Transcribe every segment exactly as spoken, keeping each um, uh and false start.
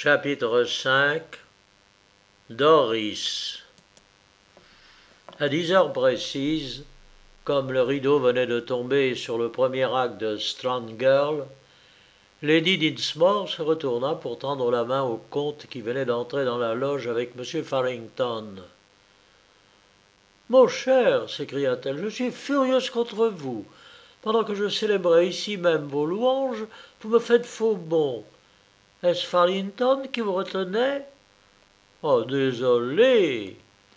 Chapitre cinq. Doris. À dix heures précises, comme le rideau venait de tomber sur le premier acte de Strand Girl, Lady Dinsmore se retourna pour tendre la main au comte qui venait d'entrer dans la loge avec M. Farrington. « Mon cher, s'écria-t-elle, je suis furieuse contre vous. Pendant que je célébrais ici même vos louanges, vous me faites faux bond. Est-ce Farrington qui vous retenait ? Oh, désolé !»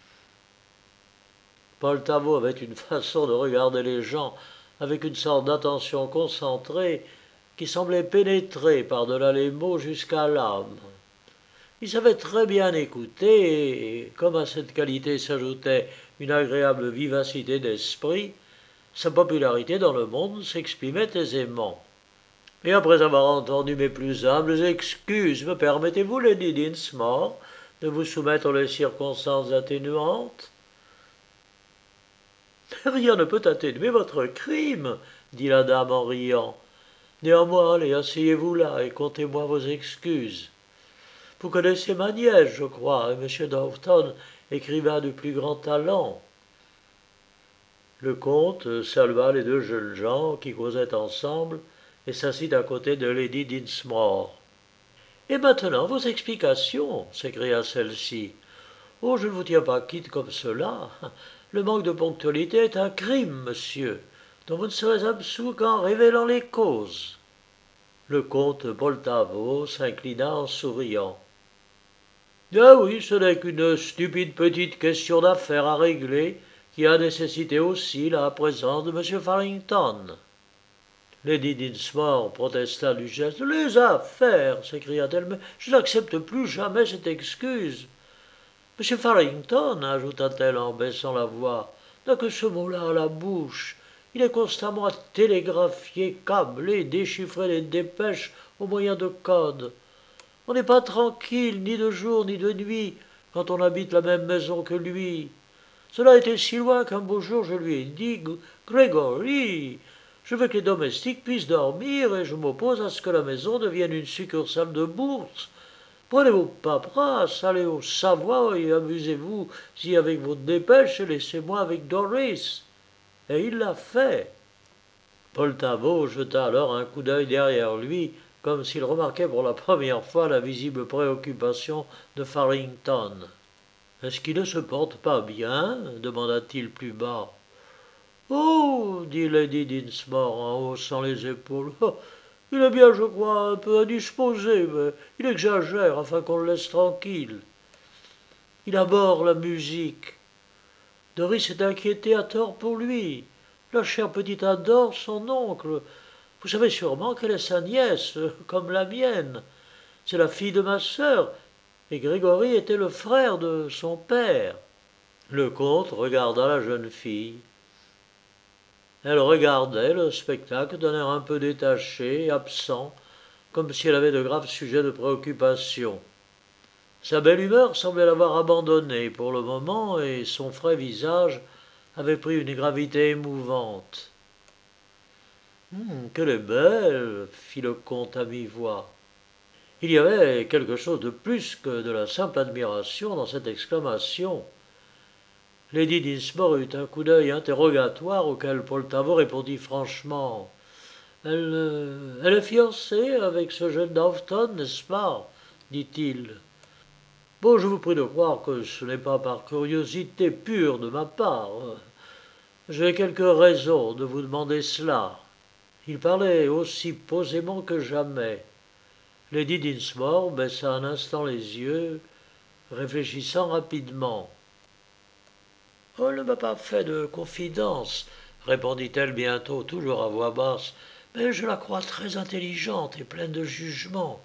Paul Tavot avait une façon de regarder les gens avec une sorte d'attention concentrée qui semblait pénétrer par-delà les mots jusqu'à l'âme. Il savait très bien écouter et, comme à cette qualité s'ajoutait une agréable vivacité d'esprit, sa popularité dans le monde s'exprimait aisément. Et après avoir entendu mes plus humbles excuses, me permettez-vous, Lady Dinsmore, de vous soumettre les circonstances atténuantes ? Rien ne peut atténuer votre crime, dit la dame en riant. Néanmoins, allez, asseyez-vous là et contez-moi vos excuses. Vous connaissez ma nièce, je crois, et M. Doughton, écrivain du plus grand talent. Le comte salua les deux jeunes gens qui causaient ensemble et s'assit à côté de Lady Dinsmore. « Et maintenant, vos explications » s'écria celle-ci. « Oh, je ne vous tiens pas quitte comme cela. Le manque de ponctualité est un crime, monsieur, dont vous ne serez absous qu'en révélant les causes. » Le comte Paul Tavot s'inclina en souriant. « Ah oui, ce n'est qu'une stupide petite question d'affaires à régler qui a nécessité aussi la présence de M. Farrington. » Lady Dinsmore protesta du geste. « Les affaires !» s'écria-t-elle. « Mais je n'accepte plus jamais cette excuse. »« M. Farrington, » ajouta-t-elle en baissant la voix, « n'a que ce mot-là à la bouche. Il est constamment à télégraphier, câbler, déchiffrer les dépêches au moyen de codes. On n'est pas tranquille, ni de jour ni de nuit, quand on habite la même maison que lui. Cela a été si loin qu'un beau jour je lui ai dit « Grégory, je veux que les domestiques puissent dormir et je m'oppose à ce que la maison devienne une succursale de bourse. Prenez vos paperasses, allez au Savoy et amusez-vous-y avec vos dépêches et laissez-moi avec Doris. » Et il l'a fait. Paul Tavot jeta alors un coup d'œil derrière lui, comme s'il remarquait pour la première fois la visible préoccupation de Farrington. « Est-ce qu'il ne se porte pas bien ?» demanda-t-il plus bas. « Oh !» dit Lady Dinsmore en haussant les épaules. Oh, « il est bien, je crois, un peu indisposé, mais il exagère afin qu'on le laisse tranquille. Il abhorre la musique. Doris est inquiétée à tort pour lui. La chère petite adore son oncle. Vous savez sûrement qu'elle est sa nièce, comme la mienne. C'est la fille de ma sœur, et Grégory était le frère de son père. » Le comte regarda la jeune fille. Elle regardait le spectacle d'un air un peu détaché, absent, comme si elle avait de graves sujets de préoccupation. Sa belle humeur semblait l'avoir abandonnée pour le moment, et son frais visage avait pris une gravité émouvante. Hum, « Qu'elle est belle !» fit le comte à mi-voix. Il y avait quelque chose de plus que de la simple admiration dans cette exclamation. Lady Dinsmore eut un coup d'œil interrogatoire auquel Paul Tavot répondit franchement. « Elle, euh, elle est fiancée avec ce jeune Doughton, n'est-ce pas ?» dit-il. « Bon, je vous prie de croire que ce n'est pas par curiosité pure de ma part. J'ai quelques raisons de vous demander cela. » Il parlait aussi posément que jamais. Lady Dinsmore baissa un instant les yeux, réfléchissant rapidement. « On ne m'a pas fait de confidence, » répondit-elle bientôt, toujours à voix basse, « mais je la crois très intelligente et pleine de jugement.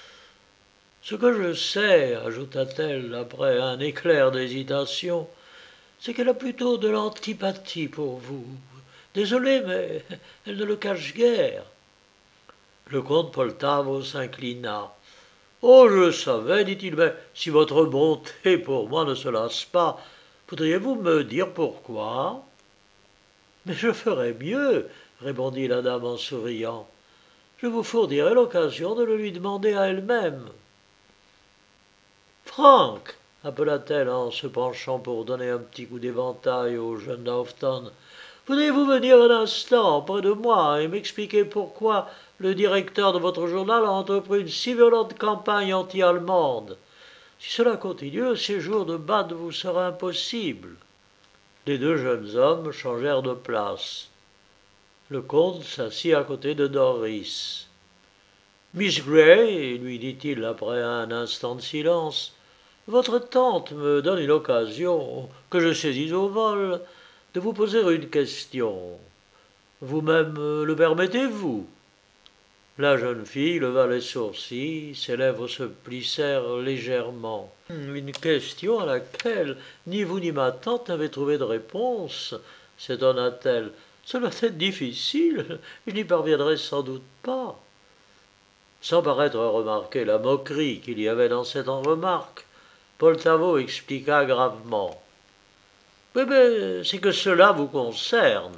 Ce que je sais, ajouta-t-elle après un éclair d'hésitation, c'est qu'elle a plutôt de l'antipathie pour vous. Désolé, mais elle ne le cache guère. » Le comte Paul Tavot s'inclina. « Oh, je le savais, dit-il, mais si votre bonté pour moi ne se lasse pas, voudriez-vous me dire pourquoi ?»« Mais je ferais mieux, » répondit la dame en souriant. « Je vous fournirai l'occasion de le lui demander à elle-même. » Frank, appela-t-elle en se penchant pour donner un petit coup d'éventail au jeune Lofton, voudriez-vous venir un instant près de moi et m'expliquer pourquoi le directeur de votre journal a entrepris une si violente campagne anti-allemande? Si cela continue, le séjour de Bath vous sera impossible. Les deux jeunes hommes changèrent de place. Le comte s'assit à côté de Doris. Miss Gray, lui dit-il après un instant de silence, votre tante me donne une occasion, que je saisis au vol, de vous poser une question. Vous-même le permettez-vous? La jeune fille leva les sourcils, ses lèvres se plissèrent légèrement. Une question à laquelle ni vous ni ma tante n'avez trouvé de réponse, s'étonna-t-elle. Cela doit être difficile, je n'y parviendrai sans doute pas. Sans paraître remarquer la moquerie qu'il y avait dans cette remarque, Poltavo expliqua gravement. Mais, mais c'est que cela vous concerne.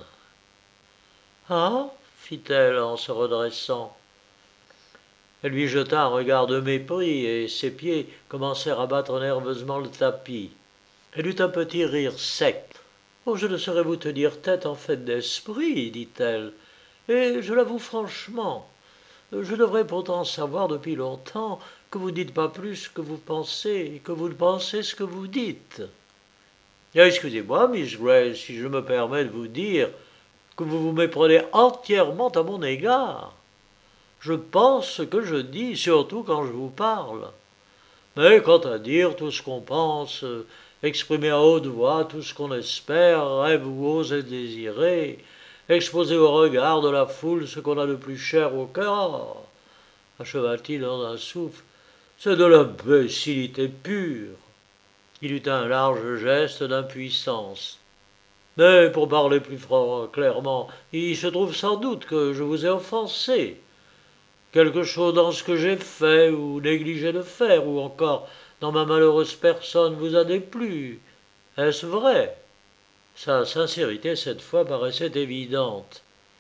Ah, fit-elle en se redressant. Elle lui jeta un regard de mépris et ses pieds commencèrent à battre nerveusement le tapis. Elle eut un petit rire sec. Oh, je ne saurais vous tenir tête en fait d'esprit, dit-elle, et je l'avoue franchement. Je devrais pourtant savoir depuis longtemps que vous ne dites pas plus que vous pensez et que vous ne pensez ce que vous dites. Excusez-moi, Miss Gray, si je me permets de vous dire que vous vous méprenez entièrement à mon égard. Je pense ce que je dis, surtout quand je vous parle. Mais quant à dire tout ce qu'on pense, exprimer à haute voix tout ce qu'on espère, rêve ou ose désirer, exposer au regard de la foule ce qu'on a de plus cher au cœur, acheva-t-il dans un souffle, c'est de l'imbécilité pure. Il eut un large geste d'impuissance. Mais pour parler plus clairement, il se trouve sans doute que je vous ai offensé. Quelque chose dans ce que j'ai fait ou négligé de faire, ou encore dans ma malheureuse personne vous a déplu. Est-ce vrai? Sa sincérité cette fois paraissait évidente.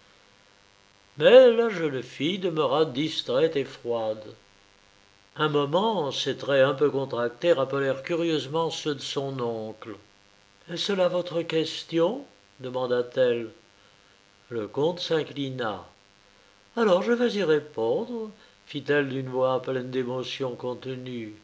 Mais la jeune fille demeura distraite et froide. Un moment, ses traits un peu contractés rappelèrent curieusement ceux de son oncle. « Est-ce là votre question ?» demanda-t-elle. Le comte s'inclina. « Alors je vais y répondre, » fit-elle d'une voix pleine d'émotion contenue.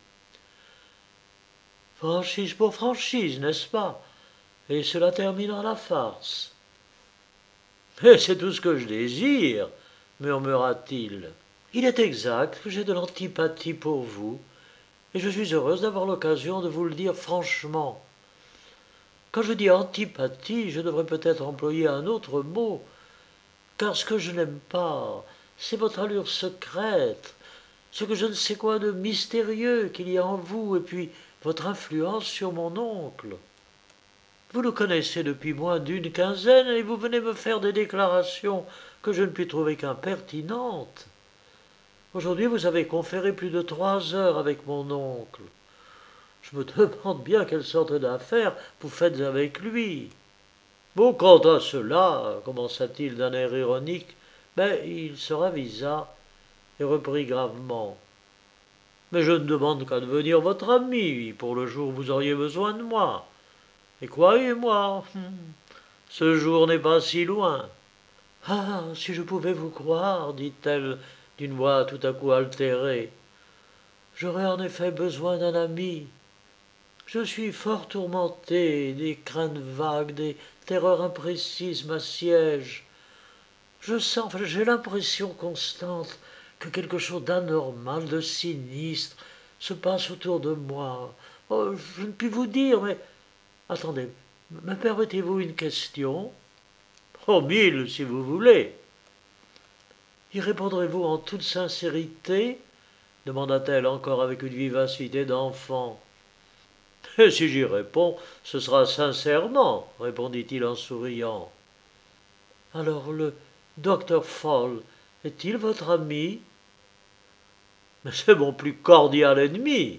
« Franchise pour franchise, n'est-ce pas? Et cela terminera la farce. »« Mais c'est tout ce que je désire, » murmura-t-il. « Il est exact que j'ai de l'antipathie pour vous, et je suis heureuse d'avoir l'occasion de vous le dire franchement. Quand je dis antipathie, je devrais peut-être employer un autre mot, car ce que je n'aime pas, c'est votre allure secrète, ce que je ne sais quoi de mystérieux qu'il y a en vous, et puis votre influence sur mon oncle. Vous le connaissez depuis moins d'une quinzaine, et vous venez me faire des déclarations que je ne puis trouver qu'impertinentes. Aujourd'hui, vous avez conféré plus de trois heures avec mon oncle. Je me demande bien quelle sorte d'affaires vous faites avec lui. Bon, quant à cela, commença-t-il d'un air ironique, mais il se ravisa et reprit gravement. Mais je ne demande qu'à devenir votre ami pour le jour où vous auriez besoin de moi. Et croyez-moi, ce jour n'est pas si loin. Ah, si je pouvais vous croire, dit-elle d'une voix tout à coup altérée. J'aurais en effet besoin d'un ami. Je suis fort tourmentée, des craintes vagues, des terreurs imprécises m'assiègent. Je sens, j'ai l'impression constante que quelque chose d'anormal, de sinistre, se passe autour de moi. Oh, je ne puis vous dire, mais... Attendez, me permettez-vous une question? Oh, mille, si vous voulez. Y répondrez-vous en toute sincérité? Demanda-t-elle encore avec une vivacité d'enfant. Et si j'y réponds, ce sera sincèrement, répondit-il en souriant. Alors le docteur Fall est-il votre ami? Mais c'est mon plus cordial ennemi.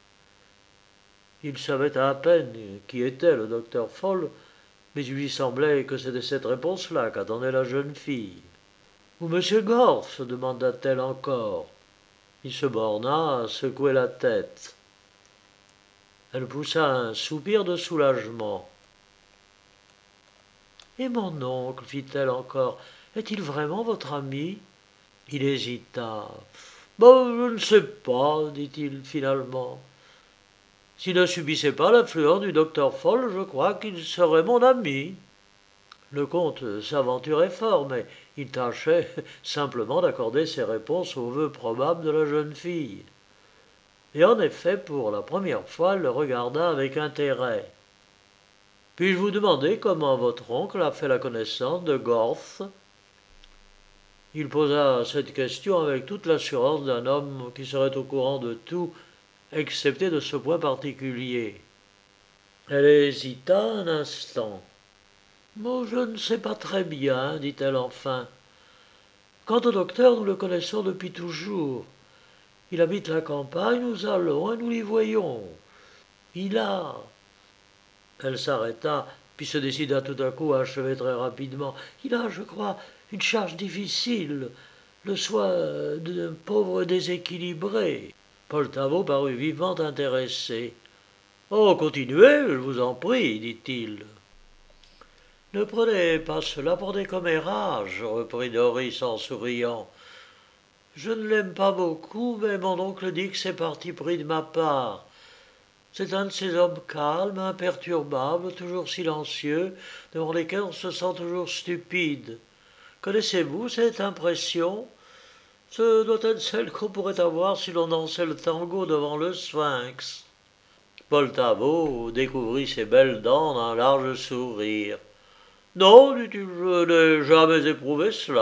Il savait à peine qui était le docteur Fall, mais il lui semblait que c'était cette réponse-là qu'attendait la jeune fille. Ou monsieur Gorf? Demanda-t-elle encore. Il se borna à secouer la tête. Elle poussa un soupir de soulagement. « Et mon oncle, fit-elle encore, est-il vraiment votre ami ?» Il hésita. « Ben, je ne sais pas, dit-il finalement. S'il ne subissait pas l'influence du docteur Fall, je crois qu'il serait mon ami. » Le comte s'aventurait fort, mais il tâchait simplement d'accorder ses réponses aux vœux probables de la jeune fille. Et en effet, pour la première fois, elle le regarda avec intérêt. « Puis-je vous demander comment votre oncle a fait la connaissance de Gorth ?» Il posa cette question avec toute l'assurance d'un homme qui serait au courant de tout, excepté de ce point particulier. Elle hésita un instant. « Oh, je ne sais pas très bien, dit-elle enfin. Quant au docteur, nous le connaissons depuis toujours. Il habite la campagne, nous allons et nous l'y voyons. Il a... » Elle s'arrêta, puis se décida tout à coup à achever très rapidement. « Il a, je crois, une charge difficile, le soin d'un pauvre déséquilibré. » Poltavo parut vivement intéressé. « Oh, continuez, je vous en prie, dit-il. »« Ne prenez pas cela pour des commérages, reprit Doris en souriant. Je ne l'aime pas beaucoup, mais mon oncle dit que c'est parti pris de ma part. C'est un de ces hommes calmes, imperturbables, toujours silencieux, devant lesquels on se sent toujours stupide. Connaissez-vous cette impression ? Ce doit être celle qu'on pourrait avoir si l'on dansait le tango devant le Sphinx. » Poltavo découvrit ses belles dents d'un large sourire. « Non, dit-il, je n'ai jamais éprouvé cela. »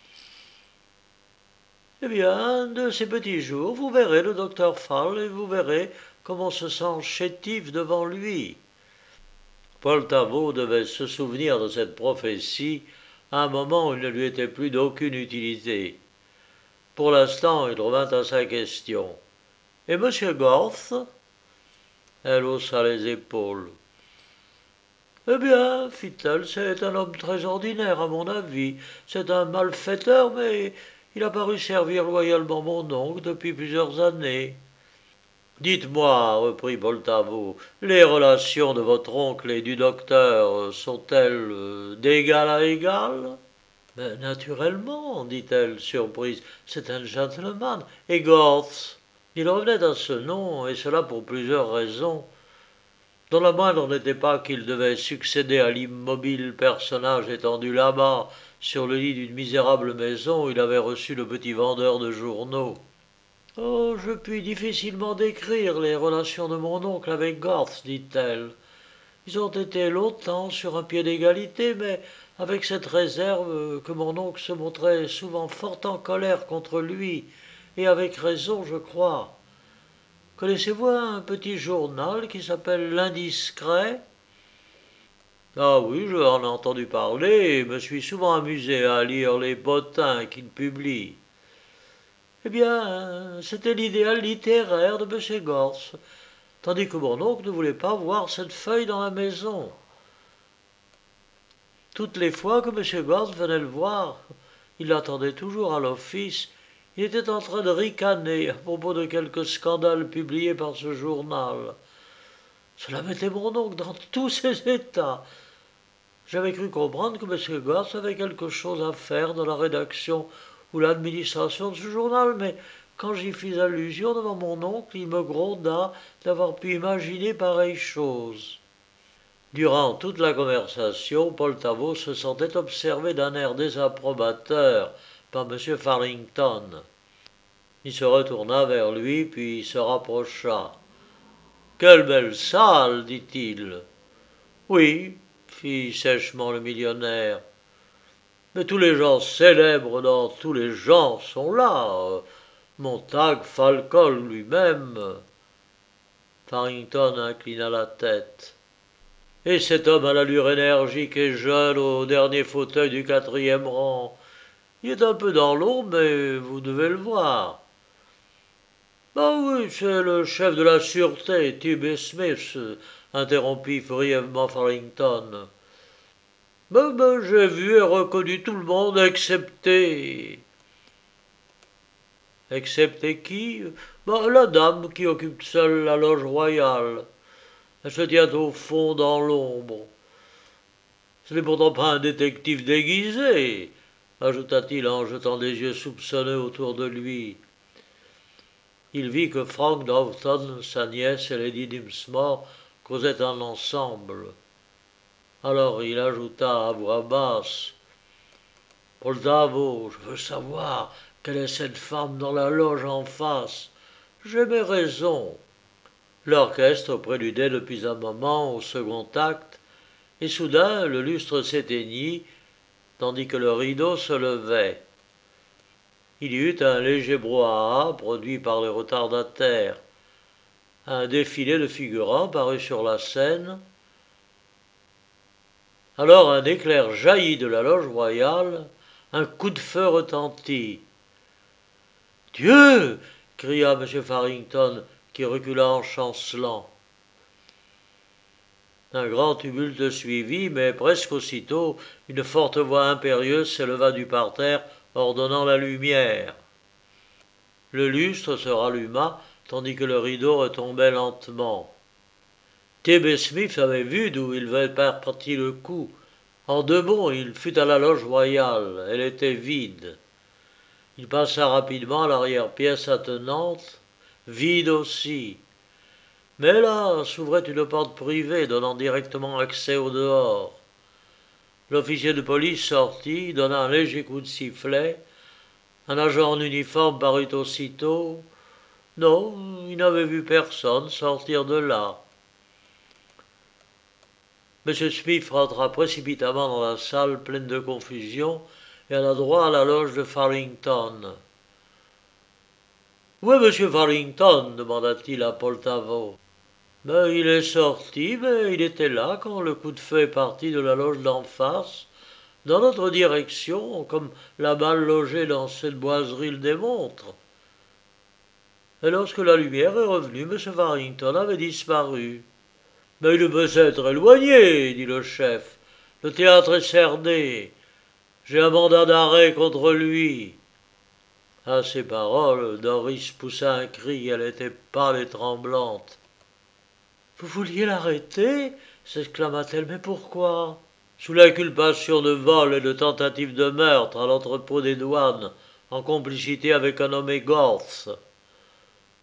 « Eh bien, de ces petits jours, vous verrez le docteur Fall et vous verrez comme on se sent chétif devant lui. » Poltavo devait se souvenir de cette prophétie à un moment où il ne lui était plus d'aucune utilité. Pour l'instant, il revint à sa question. « Et M. Gorth ?» Elle haussa les épaules. « Eh bien, fit-elle, c'est un homme très ordinaire, à mon avis. C'est un malfaiteur, mais il a paru servir loyalement mon oncle depuis plusieurs années. » « Dites-moi, reprit Poltavo, les relations de votre oncle et du docteur sont-elles d'égal à égal ?»« Ben, naturellement, dit-elle, surprise, c'est un gentleman. Et Gorth ?» Il revenait à ce nom, et cela pour plusieurs raisons, dont la moindre n'était pas qu'il devait succéder à l'immobile personnage étendu là-bas, sur le lit d'une misérable maison où il avait reçu le petit vendeur de journaux. « Oh, je puis difficilement décrire les relations de mon oncle avec Gorth, dit-elle. Ils ont été longtemps sur un pied d'égalité, mais avec cette réserve que mon oncle se montrait souvent fort en colère contre lui, et avec raison, je crois. Connaissez-vous un petit journal qui s'appelle L'Indiscret ? » « Ah oui, j'en ai entendu parler et me suis souvent amusé à lire les bottins qu'il publie. » « Eh bien, c'était l'idéal littéraire de M. Gorth, tandis que mon oncle ne voulait pas voir cette feuille dans la maison. Toutes les fois que M. Gorth venait le voir, il l'attendait toujours à l'office, il était en train de ricaner à propos de quelques scandales publiés par ce journal. Cela mettait mon oncle dans tous ses états. J'avais cru comprendre que M. Gorth avait quelque chose à faire dans la rédaction ou l'administration de ce journal, mais quand j'y fis allusion devant mon oncle, il me gronda d'avoir pu imaginer pareille chose. » Durant toute la conversation, Poltavo se sentait observé d'un air désapprobateur par M. Farrington. Il se retourna vers lui, puis se rapprocha. « Quelle belle salle, dit-il. »« Oui, fit sèchement le millionnaire. Mais tous les gens célèbres dans tous les genres sont là. Montague Falcol lui-même. » Farrington inclina la tête. « Et cet homme à l'allure énergique et jeune au dernier fauteuil du quatrième rang. Il est un peu dans l'ombre, mais vous devez le voir. »« Ah oui, c'est le chef de la sûreté, Tibby Smith, » interrompit brièvement Farrington. « Mais, mais j'ai vu et reconnu tout le monde, excepté... » « Excepté qui ? Ben, la dame qui occupe seule la loge royale. Elle se tient au fond dans l'ombre. Ce n'est pourtant pas un détective déguisé, ajouta-t-il en jetant des yeux soupçonneux autour de lui. Il vit que Frank Dawson, sa nièce et Lady Dinsmore causaient en ensemble. Alors il ajouta à voix basse: « Poltavo, je veux savoir quelle est cette femme dans la loge en face. J'ai mes raisons. » L'orchestre préludait depuis un moment au second acte, et soudain le lustre s'éteignit, tandis que le rideau se levait. Il y eut un léger brouhaha produit par les retardataires. Un défilé de figurants parut sur la scène. Alors un éclair jaillit de la loge royale, un coup de feu retentit. « Dieu !» cria M. Farrington, qui recula en chancelant. Un grand tumulte suivit, mais presque aussitôt, une forte voix impérieuse s'éleva du parterre, ordonnant la lumière. Le lustre se ralluma, tandis que le rideau retombait lentement. T B Smith avait vu d'où il avait parti le coup. En deux bonds, il fut à la loge royale. Elle était vide. Il passa rapidement à l'arrière-pièce attenante, vide aussi. Mais là s'ouvrait une porte privée donnant directement accès au dehors. L'officier de police sortit, donna un léger coup de sifflet. Un agent en uniforme parut aussitôt. Non, il n'avait vu personne sortir de là. M. Smith rentra précipitamment dans la salle pleine de confusion et alla droit à la loge de Farrington. « Où est M. Farrington » demanda-t-il à Poltavo. Ben, il est sorti, mais il était là quand le coup de feu est parti de la loge d'en face, dans notre direction, comme la balle logée dans cette boiserie le démontre. Et lorsque la lumière est revenue, M. Farrington avait disparu. « Mais il peut s'être éloigné, dit le chef. Le théâtre est cerné. J'ai un mandat d'arrêt contre lui. » À ces paroles, Doris poussa un cri, elle était pâle et tremblante. « Vous vouliez l'arrêter » s'exclama-t-elle. « Mais pourquoi ?»« Sous l'inculpation de vol et de tentative de meurtre à l'entrepôt des douanes, en complicité avec un nommé Gorth. »« Gorth »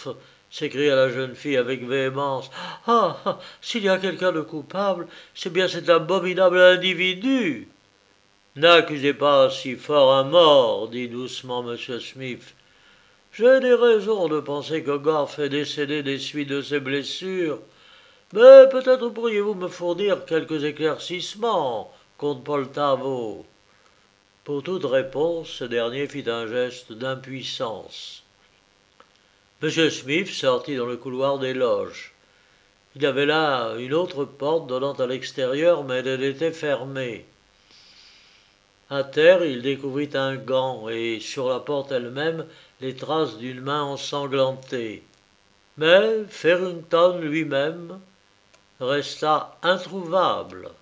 s'écria la jeune fille avec véhémence. « Ah, ah, s'il y a quelqu'un de coupable, c'est bien cet abominable individu !»« N'accusez pas si fort un mort, dit doucement M. Smith. J'ai des raisons de penser que Gorth est décédé des suites de ses blessures, mais peut-être pourriez-vous me fournir quelques éclaircissements, comte Poltavo. » Pour toute réponse, ce dernier fit un geste d'impuissance. M. Smith sortit dans le couloir des loges. Il y avait là une autre porte donnant à l'extérieur, mais elle était fermée. À terre, il découvrit un gant et, sur la porte elle-même, les traces d'une main ensanglantée. Mais Farrington lui-même resta introuvable.